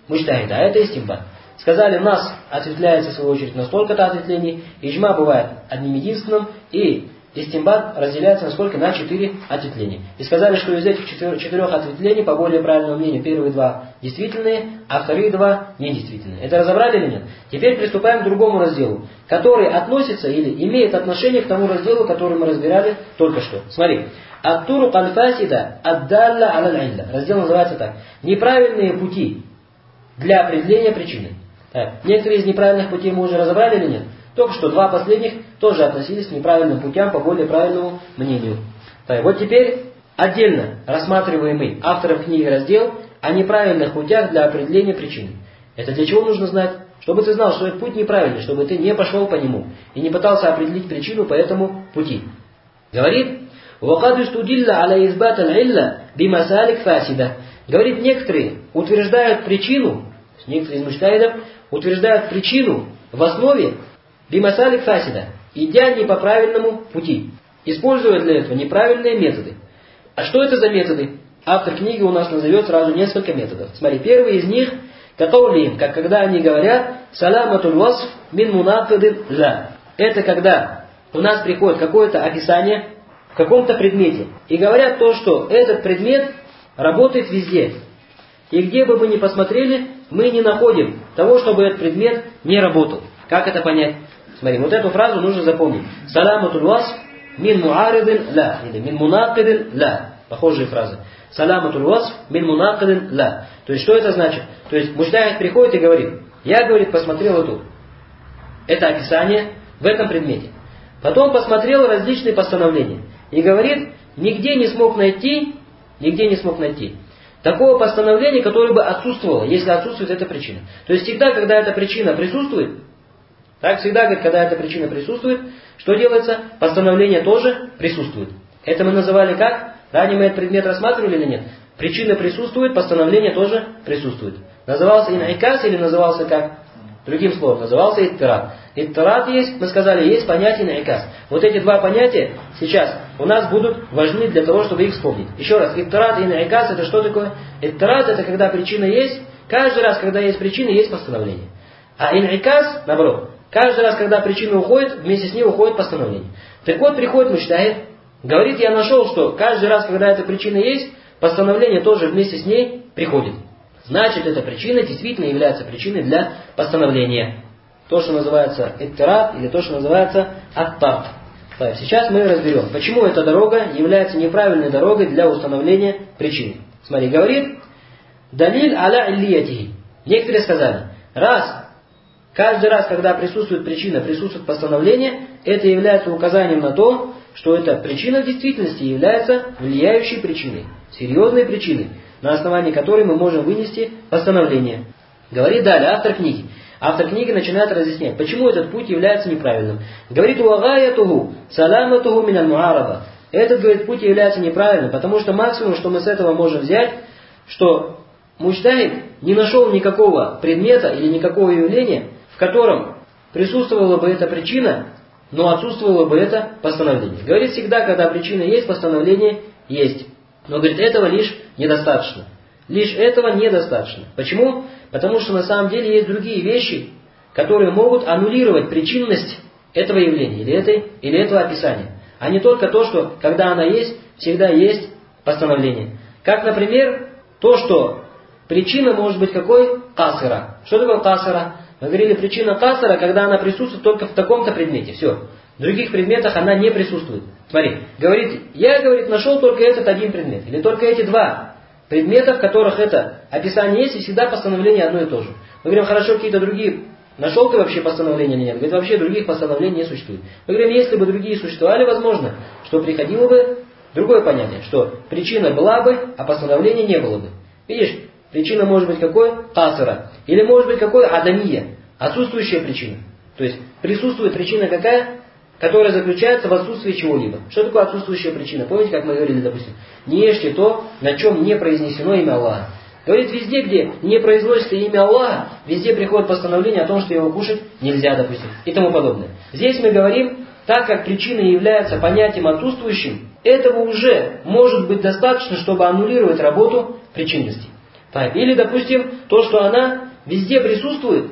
Speaker 1: муджтахида, а это истимбат. Сказали, нас ответвляется в свою очередь на столько-то ответвлений, иджма бывает одним единственным, и истимбат разделяется на сколько? На 4 ответвления. И сказали, что из этих 4 ответвлений, по более правильному мнению, первые 2 действительные, а вторые 2 недействительные. Это разобрали или нет? Теперь приступаем к другому разделу, который относится или имеет отношение к тому разделу, который мы разбирали только что. Смотри. Ат-турук аль-фасида ад-далла аля-аль-илля. Раздел называется так. Неправильные пути для определения причины. Так. Некоторые из неправильных путей мы уже разобрали или нет? Только что 2 последних тоже относились к неправильным путям по более правильному мнению. Так. Вот теперь отдельно рассматриваемый автором книги раздел о неправильных путях для определения причины. Это для чего нужно знать? Чтобы ты знал, что этот путь неправильный, чтобы ты не пошел по нему и не пытался определить причину по этому пути. Говорит, وَقَدْ اسْتُدِلَّ عَلَى إِثْبَاتِ الْعِلَّةِ بِمَسَالِكْ فَاسِدَةٍ. Говорит, некоторые утверждают причину, некоторые из муджтахидов утверждают причину в основе бимасалик фасида, идя не по правильному пути, используя для этого неправильные методы. А что это за методы? Автор книги у нас назовет сразу несколько методов. Смотри, первый из них, как когда они говорят, саламатуль васф мин мунакидин ля. Это когда у нас приходит какое-то описание в каком-то предмете. И говорят то, что этот предмет работает везде. И где бы мы ни посмотрели, мы не находим того, чтобы этот предмет не работал. Как это понять? Смотри, вот эту фразу нужно запомнить. Саламатуль васф мин муаридин ля. Или мин мунакидин ля. Похожие фразы. Саламатуль васф мин мунакидин ля. То есть, что это значит? То есть, муджтахид приходит и говорит, я, говорит, посмотрел вот тут. Это описание в этом предмете. Потом посмотрел различные постановления. И говорит, нигде не смог найти такого постановления, которое бы отсутствовало, если отсутствует эта причина. То есть всегда, когда эта причина присутствует, когда эта причина присутствует, что делается? Постановление тоже присутствует. Это мы называли как? Ранее мы этот предмет рассматривали или нет? Причина присутствует, постановление тоже присутствует. Назывался ин'икас или назывался как? Другим словом, назывался иттират. Иттират есть, мы сказали, есть понятие ин'икас. Вот эти 2 понятия сейчас у нас будут важны для того, чтобы их вспомнить. Еще раз, иттират и ин'икас это что такое? Иттират это когда причина есть, каждый раз, когда есть причина, есть постановление. А ин'икас, наоборот, каждый раз, когда причина уходит, вместе с ней уходит постановление. Так вот, приходит муджтахид, говорит, я нашел, что каждый раз, когда эта причина есть, постановление тоже вместе с ней приходит. Значит, эта причина действительно является причиной для постановления. То, что называется иттират, или то, что называется ат-тарт. Сейчас мы разберем, почему эта дорога является неправильной дорогой для установления причины. Смотри, говорит, далиль аля иллиятихи. Некоторые сказали, каждый раз, когда присутствует причина, присутствует постановление, это является указанием на то, что эта причина в действительности является влияющей причиной, серьезной причиной, на основании которой мы можем вынести постановление. Говорит далее автор книги. Автор книги начинает разъяснять, почему этот путь является неправильным. Говорит, уагаятуху саламатуху миналь муараба. Этот, говорит, путь является неправильным, потому что максимум, что мы с этого можем взять, что муджтахид не нашел никакого предмета или никакого явления, в котором присутствовала бы эта причина, но отсутствовало бы это постановление. Говорит, всегда, когда причина есть, постановление есть. Но, говорит, этого лишь недостаточно. Лишь этого недостаточно. Почему? Потому что на самом деле есть другие вещи, которые могут аннулировать причинность этого явления или этого описания. А не только то, что когда она есть, всегда есть постановление. Как, например, то, что причина может быть какой? Касыра. Что такое касыра? Мы говорили, причина касыра, когда она присутствует только в таком-то предмете. Все. В других предметах она не присутствует. Смотри, говорит, я, говорит, нашел только этот один предмет. Или только эти 2 предмета, в которых это описание есть, и всегда постановление одно и то же. Мы говорим, хорошо, какие-то другие. Нашел ты вообще постановление или нет? Говорит, вообще других постановлений не существует. Мы говорим, если бы другие существовали, возможно, что приходило бы другое понятие, что причина была бы, а постановления не было бы. Видишь, причина может быть какой? Касыра. Или может быть какой? Адамия. Отсутствующая причина. То есть присутствует причина какая? Которая заключается в отсутствии чего-либо. Что такое отсутствующая причина? Помните, как мы говорили, допустим, не ешьте то, на чем не произнесено имя Аллаха. Говорит, везде, где не произносится имя Аллаха, везде приходит постановление о том, что его кушать нельзя, допустим, и тому подобное. Здесь мы говорим, так как причина является понятием отсутствующим, этого уже может быть достаточно, чтобы аннулировать работу причинности. Так. Или, допустим, то, что она везде присутствует,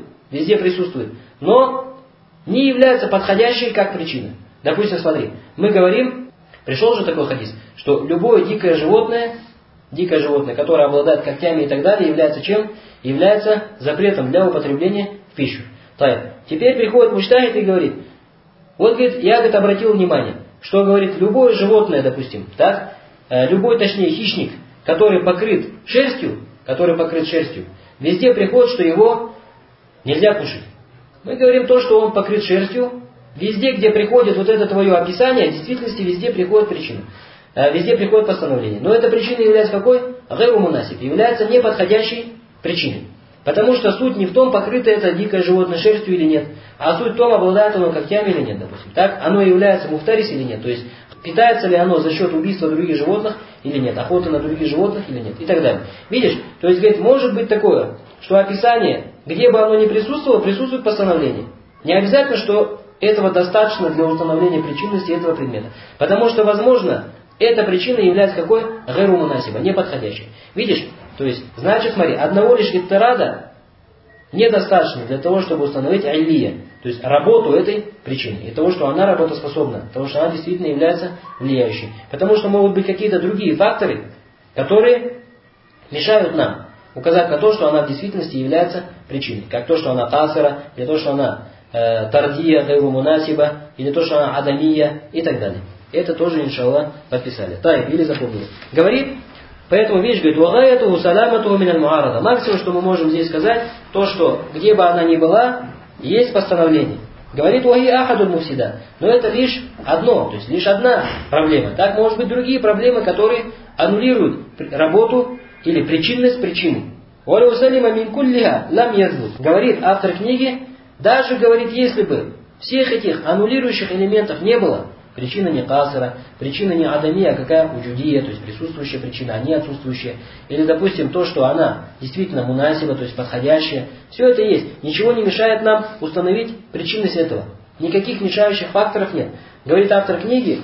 Speaker 1: но не является подходящей как причина. Допустим, смотри, мы говорим, пришел же такой хадис, что любое дикое животное, которое обладает когтями и так далее, является чем? Является запретом для употребления в пищу. Так. Теперь приходит муджтахид и говорит, вот, говорит, я, говорит, обратил внимание, что, говорит, любое животное, допустим, так, любой, точнее, хищник, который покрыт шерстью, везде приходит, что его нельзя кушать. Мы говорим то, что он покрыт шерстью, везде, где приходит вот это твое описание, в действительности везде приходит причина. Везде приходит постановление. Но эта причина является какой? Гайру мунасиб, является неподходящей причиной. Потому что суть не в том, покрыто это дикое животное шерстью или нет, а суть в том, обладает оно когтями или нет, допустим. Так, оно является муфтарис или нет, то есть питается ли оно за счет убийства других животных или нет, охоты на других животных или нет, и так далее. Видишь, то есть, говорит, может быть такое, что описание, где бы оно ни присутствовало, присутствует постановление. Не обязательно, что этого достаточно для установления причинности этого предмета. Потому что, возможно, эта причина является какой? Гайру мунасиба, неподходящей. Видишь? То есть, значит, смотри, одного лишь иттирада недостаточно для того, чтобы установить алия, то есть работу этой причины, и того, что она работоспособна, того, что она действительно является влияющей. Потому что могут быть какие-то другие факторы, которые мешают нам указать на то, что она в действительности является причиной. Как то, что она касара, или то, что она тардия, гайру мунасиба, или то, что она адамия, и так далее. Это тоже, иншаллах, подписали. Таиб, или запомнили. Говорит, поэтому вещь, говорит, вагаяту саламату миналь муарада. Максимум, что мы можем здесь сказать, то, что где бы она ни была, есть постановление. Говорит, ваги ахадуль муфсида. Но это лишь одно, то есть лишь одна проблема. Так, может быть, другие проблемы, которые аннулируют работу или причинность причины. Говорит автор книги, даже, говорит, если бы всех этих аннулирующих элементов не было, причина не касара, причина не адамия, а какая уджудия, то есть присутствующая причина, а не отсутствующая. Или, допустим, то, что она действительно мунасиба, то есть подходящая. Все это есть. Ничего не мешает нам установить причинность этого. Никаких мешающих факторов нет. Говорит автор книги,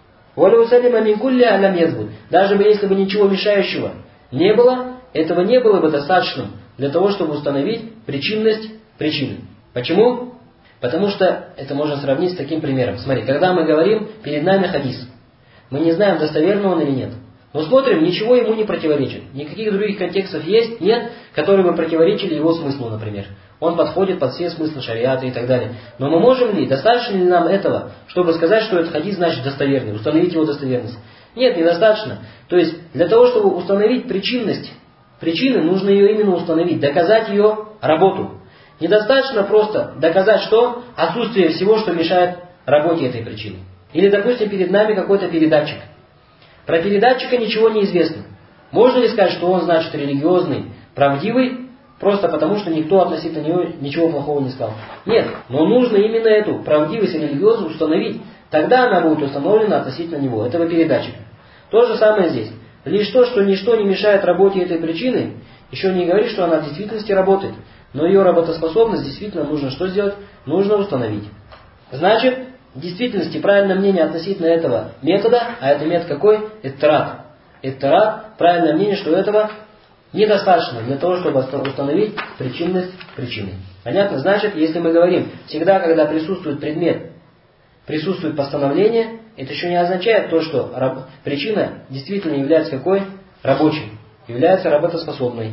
Speaker 1: даже бы если бы ничего мешающего не было, этого не было бы достаточным для того, чтобы установить причинность причины. Почему? Потому что это можно сравнить с таким примером. Смотри, когда мы говорим, перед нами хадис, мы не знаем, достоверно он или нет. Но смотрим, ничего ему не противоречит. Никаких других контекстов есть, нет, которые бы противоречили его смыслу, например. Он подходит под все смыслы шариата и так далее. Но мы можем ли, достаточно ли нам этого, чтобы сказать, что этот хадис значит достоверный, установить его достоверность? Нет, недостаточно. То есть, для того, чтобы установить причинность причины, нужно ее именно установить, доказать ее работу. Недостаточно просто доказать, что отсутствие всего, что мешает работе этой причины. Или, допустим, перед нами какой-то передатчик. Про передатчика ничего не известно. Можно ли сказать, что он, значит, религиозный, правдивый, просто потому, что никто относительно него ничего плохого не сказал? Нет, но нужно именно эту правдивость и религиозность установить. Тогда она будет установлена относительно него, этого передатчика. То же самое здесь. Лишь то, что ничто не мешает работе этой причины, еще не говорит, что она в действительности работает. Но ее работоспособность действительно нужно что сделать? Нужно установить. Значит, в действительности правильное мнение относительно этого метода, а это метод какой? Иттирад. Иттирад, правильное мнение, что этого недостаточно для того, чтобы установить причинность причины. Понятно? Значит, если мы говорим, всегда, когда присутствует предмет, присутствует постановление, это еще не означает то, что причина действительно является какой? Рабочей. Является работоспособной.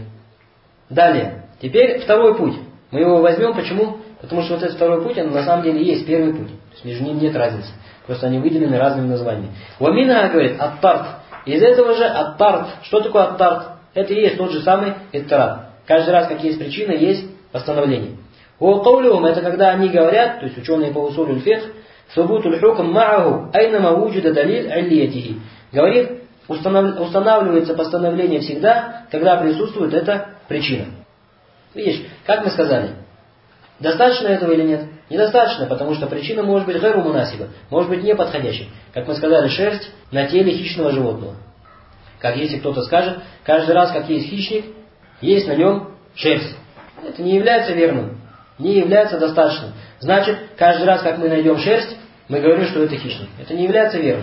Speaker 1: Далее. Теперь второй путь. Мы его возьмем. Почему? Потому что вот этот второй путь, он на самом деле есть первый путь. То есть между ними нет разницы. Просто они выделены разными названиями. Уаминха говорит ат-тарт. Из этого же ат-тарт. Что такое ат-тарт? Это и есть тот же самый иттирад. Каждый раз, как есть причина, есть постановление. Уакаулюхум, это когда они говорят, то есть ученые по усулю фикх, субутуль хукм ма'аху айнама вуджуда далиль аллиятихи. Говорит, устанавливается постановление всегда, когда присутствует эта причина. Видишь, как мы сказали, достаточно этого или нет? Недостаточно, потому что причина может быть гайру мунасиба, может быть неподходящей. Как мы сказали, шерсть на теле хищного животного. Как если кто-то скажет, каждый раз, как есть хищник, есть на нем шерсть. Это не является верным, не является достаточным. Значит, каждый раз, как мы найдем шерсть, мы говорим, что это хищник. Это не является верным.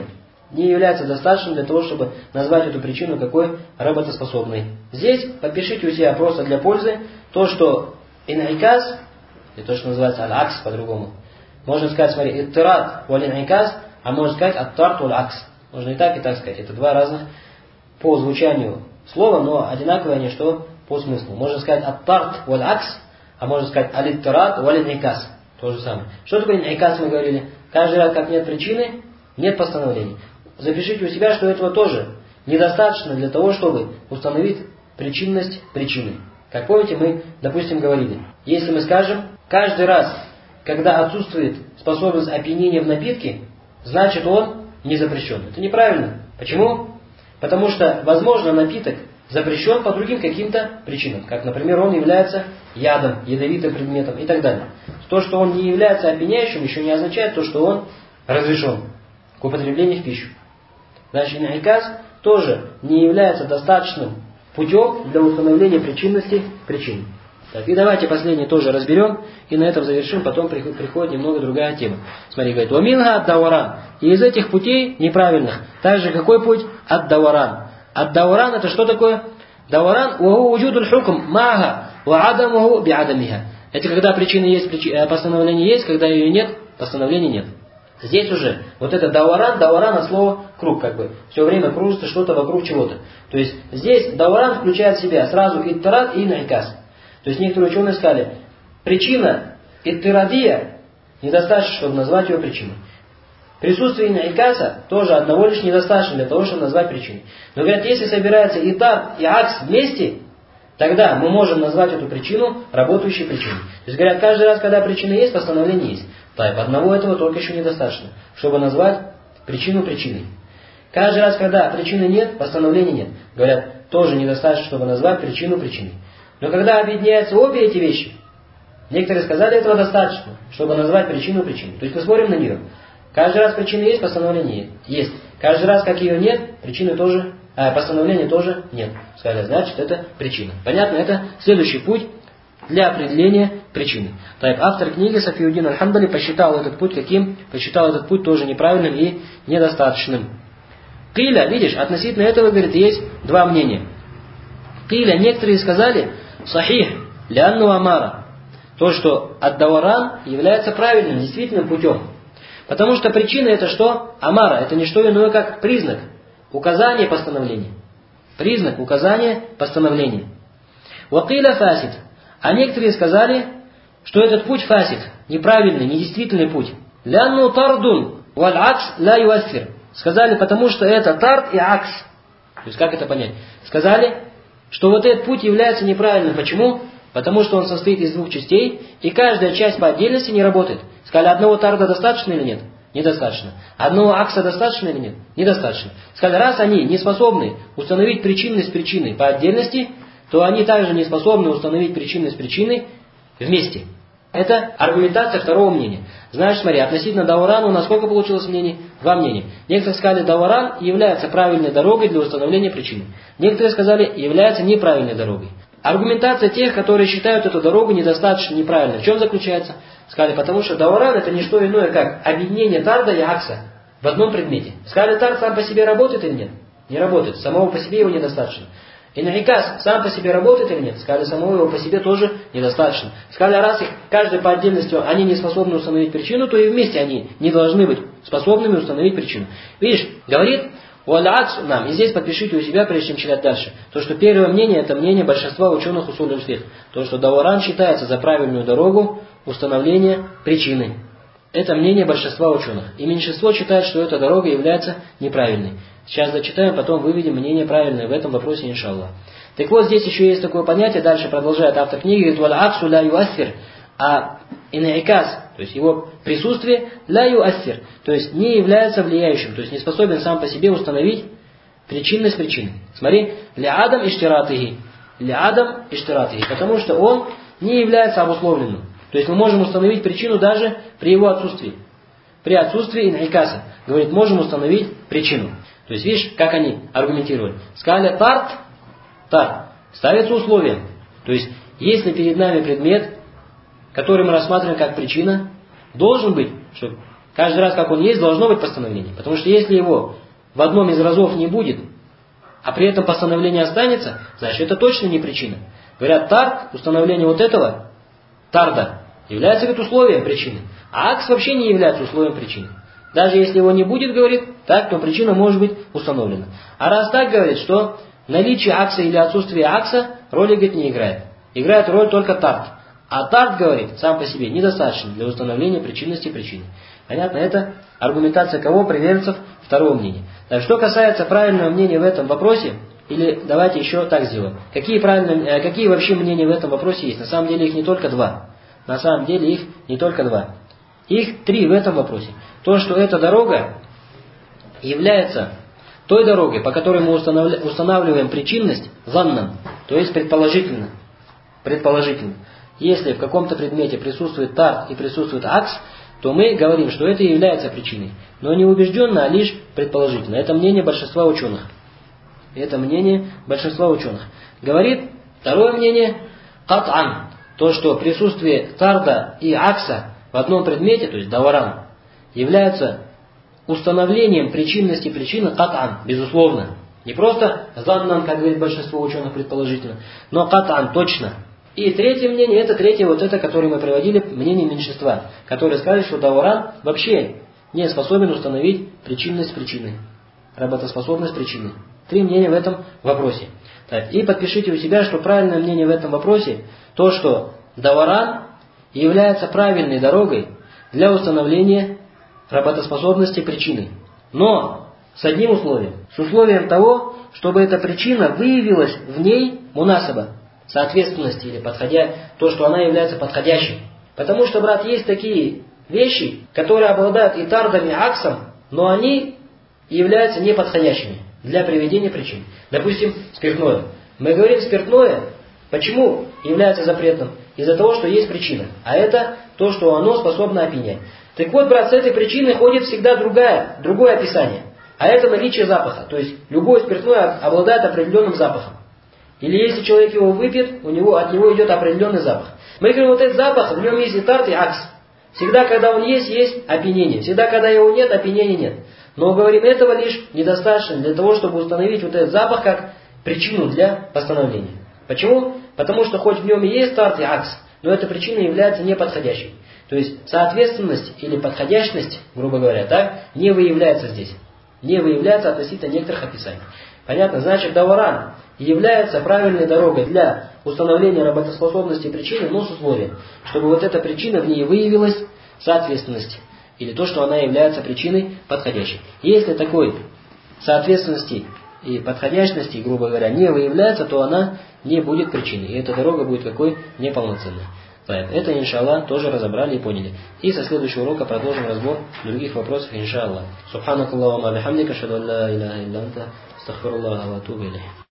Speaker 1: не является достаточным для того, чтобы назвать эту причину какой работоспособной. Здесь подпишите у себя просто для пользы то, что ин'иказ, и то, что называется аль-акс по-другому. Можно сказать, смотри, иттирад валь-ин'иказ, а можно сказать ат-тарт валь-акс. Можно и так сказать. Это два разных по звучанию слова, но одинаковые они что по смыслу. Можно сказать ат-тарт валь-акс, а можно сказать аль-иттирад валь-ин'иказ. То же самое. Что такое ин'иказ, мы говорили? Каждый раз, как нет причины, нет постановления. Запишите у себя, что этого тоже недостаточно для того, чтобы установить причинность причины. Как помните, мы, допустим, говорили, если мы скажем, каждый раз, когда отсутствует способность опьянения в напитке, значит он не запрещен. Это неправильно. Почему? Потому что, возможно, напиток запрещен по другим каким-то причинам. Как, например, он является ядом, ядовитым предметом и так далее. То, что он не является опьяняющим, еще не означает то, что он разрешен к употреблению в пищу. Значит, ин'иказ тоже не является достаточным путем для установления причинности причин. Так, и давайте последнее тоже разберем, и на этом завершим, потом приходит немного другая тема. Смотри, говорит, «Ваминга ад-даваран». И из этих путей неправильных, также какой путь? Ад-даваран. Ад-даваран это что такое? Даваран «Ваху уджудуль хукм мага ва адамуху би адамиха». Это когда причина есть, постановление есть, когда ее нет, постановления нет. Здесь уже вот это даваран от слова круг, как бы. Все время кружится что-то вокруг чего-то. То есть здесь даваран включает в себя сразу иттирад и ин'иказ. То есть некоторые ученые сказали, причина иттирадия недостаточно, чтобы назвать ее причиной. Присутствие ин'икаса тоже одного лишь недостаточно для того, чтобы назвать причиной. Но говорят, если собирается иттар и акс вместе, тогда мы можем назвать эту причину работающей причиной. То есть говорят, каждый раз, когда причина есть, постановление есть. Так, одного этого только еще недостаточно, чтобы назвать причину причиной. Каждый раз, когда причины нет, постановления нет. Говорят, тоже недостаточно, чтобы назвать причину причиной. Но когда объединяются обе эти вещи, некоторые сказали, этого достаточно, чтобы назвать причину причиной. То есть мы смотрим на нее. Каждый раз причина есть, постановление есть. Каждый раз, как ее нет, причины тоже, постановления тоже нет. Сказали, значит, это причина. Понятно? Это следующий путь для определения причины. Так, автор книги Сафиуддин аль-Ханбали посчитал этот путь каким? Посчитал этот путь тоже неправильным и недостаточным. Киля, видишь, относительно этого, говорит, есть два мнения. Киля, некоторые сказали, сахих, лянну амара. То, что ад-даваран является правильным, действительным путем. Потому что причина это что? Амара, это не что иное, как признак указания постановления. Признак указания постановления. Вакиля фасид. А некоторые сказали, что этот путь фасид, неправильный, недействительный путь. Лянну тардун валь акс ла юассир. Сказали, потому что это тард и акс. То есть как это понять? Сказали, что вот этот путь является неправильным. Почему? Потому что он состоит из двух частей, и каждая часть по отдельности не работает. Сказали, одного тарда достаточно или нет? Недостаточно. Одного акса достаточно или нет? Недостаточно. Сказали, раз они не способны установить причинность причины по отдельности, то они также не способны установить причинность причины вместе. Это аргументация второго мнения. Знаешь, смотри, относительно даварана у нас сколько получилось мнений? Два мнения. Некоторые сказали, даваран является правильной дорогой для установления причины. Некоторые сказали, является неправильной дорогой. Аргументация тех, которые считают эту дорогу недостаточно неправильной, в чем заключается? Сказали, потому что даваран это не что иное, как объединение тарда и акса в одном предмете. Сказали, тард сам по себе работает или нет? Не работает. Самого по себе его недостаточно. Ин'иказ сам по себе работает или нет? Сказали, самого его по себе тоже недостаточно. Сказали, раз их каждый по отдельности они не способны установить причину, то и вместе они не должны быть способными установить причину. Видишь, говорит, нам, и здесь подпишите у себя, прежде чем читать дальше, то, что первое мнение, это мнение большинства ученых усуль аль-фикх. То, что даваран считается за правильную дорогу установления причины. Это мнение большинства ученых. И меньшинство считает, что эта дорога является неправильной. Сейчас зачитаем, потом выведем мнение правильное в этом вопросе, иншаллах. Так вот, здесь еще есть такое понятие, дальше продолжает автор книги, говорит, «Валь-аксу ла юассир», а ин'иказ, то есть его присутствие, ла юассир, то есть не является влияющим, то есть не способен сам по себе установить причинность причины. Смотри, «Ля-адам иштиратихи», «Ля-адам иштиратихи», потому что он не является обусловленным. То есть мы можем установить причину даже при его отсутствии. При отсутствии ин'икаса, говорит, можем установить причину. То есть видишь, как они аргументировали. Сказали, тарт, ставится условием. То есть, если перед нами предмет, который мы рассматриваем как причина, должен быть, что каждый раз, как он есть, должно быть постановление. Потому что если его в одном из разов не будет, а при этом постановление останется, значит это точно не причина. Говорят, тарк, установление вот этого, тарда, является ведь условием причины. А акс вообще не является условием причины. Даже если его не будет, говорит, так, то причина может быть установлена. А раз так говорит, что наличие акса или отсутствие акса роли, говорит, не играет. Играет роль только тарт. А тарт, говорит, сам по себе недостаточно для установления причинности причины. Понятно? Это аргументация кого? Приверженцев второго мнения. Так, что касается правильного мнения в этом вопросе, или давайте еще так сделаем. Какие вообще мнения в этом вопросе есть? На самом деле их не только два. На самом деле их не только два. Их три в этом вопросе. То, что эта дорога является той дорогой, по которой мы устанавливаем причинность заннан, то есть предположительно. Предположительно. Если в каком-то предмете присутствует тарт и присутствует акс, то мы говорим, что это является причиной. Но не убежденно, а лишь предположительно. Это мнение большинства ученых. Это мнение большинства ученых. Говорит второе мнение кат'ан. То, что присутствие тарда и акса в одном предмете, то есть даваран, является установлением причинности причины кат'ан, безусловно. Не просто заннан, как говорит большинство ученых предположительно, но кат'ан, точно. И третье мнение, это третье, вот это, которое мы приводили, мнение меньшинства, которое скажет, что даваран вообще не способен установить причинность причины, работоспособность причины. Три мнения в этом вопросе. Так, и подпишите у себя, что правильное мнение в этом вопросе, то, что даваран является правильной дорогой для установления работоспособности причины. Но с одним условием. С условием того, чтобы эта причина выявилась в ней мунасаба, соответственности или то, что она является подходящей. Потому что, брат, есть такие вещи, которые обладают и тардом, и аксом, но они являются неподходящими для приведения причин. Допустим, спиртное. Мы говорим спиртное, почему является запретным? Из-за того, что есть причина. А это то, что оно способно опьянять. Так вот, брат, с этой причиной ходит всегда другое описание. А это наличие запаха. То есть, любое спиртное обладает определенным запахом. Или если человек его выпьет, от него идет определенный запах. Мы говорим, вот этот запах, в нем есть и тарт, и акс. Всегда, когда он есть опьянение. Всегда, когда его нет, опьянения нет. Но говорим, этого лишь недостаточно для того, чтобы установить вот этот запах как причину для постановления. Почему? Потому что хоть в нем и есть тарт и акс, но эта причина является неподходящей. То есть соответственность или подходящность, грубо говоря, так, не выявляется здесь. Не выявляется относительно некоторых описаний. Понятно? Значит, даваран является правильной дорогой для установления работоспособности причины, но с условием, чтобы вот эта причина в ней выявилась соответственность. Или то, что она является причиной подходящей. Если такой соответственности и подходящности, грубо говоря, не выявляется, то она не будет причиной. И эта дорога будет какой? Неполноценной. Это, иншаллах, тоже разобрали и поняли. И со следующего урока продолжим разбор других вопросов, иншаллах. Субханакаллаху ва бихамдика, ашхаду ан ла иляха илля анта, астагфируллаха ва атубу илейх.